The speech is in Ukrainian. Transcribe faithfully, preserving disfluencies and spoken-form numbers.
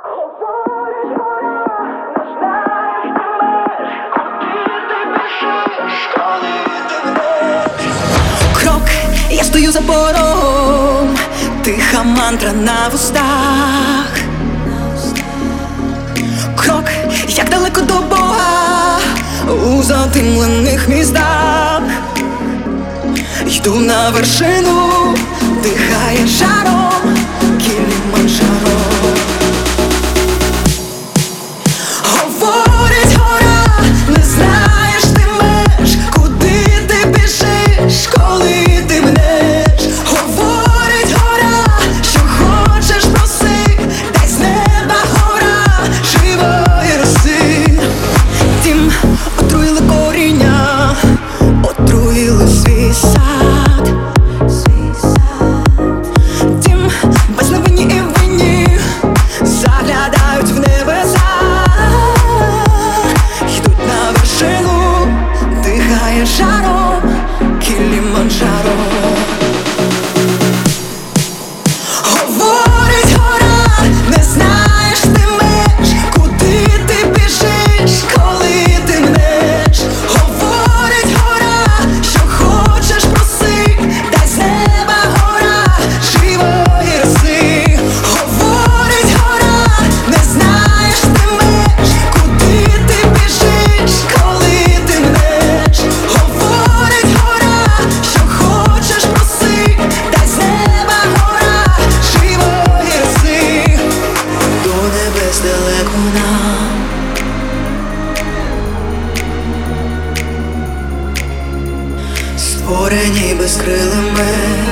Говорить гора, не знаєш ти меж, куди ти біжиш, коли ти йдеш. Крок, я стою за порогом, тиха мантра на вустах. Крок, як далеко до Бога, у затемнених містах. Йду на вершину, дихає жаром Кіліманджаро. Говорить гора, не знаєш ти меж, куди ти біжиш, коли ти мнеш. Говорить гора, що хочеш проси, дай з неба гора живої роси. Тім отруїли коріння, отруїли свій сад. Тім безневинні і винні заглядають в небеса. Йдуть на вершину, дихає жаром Кіліманджаро. Говорить гора, не знаєш ти меж, куди ти біжиш, коли ти мнеш. Говорить гора, що хочеш проси, дай з неба гора живої роси. Говорить гора, не знаєш ти меж, куди ти біжиш, коли ти мнеш. Говорить гора, що хочеш проси, дай з неба гора живої роси. До небес далеко нам, створені безкрилими.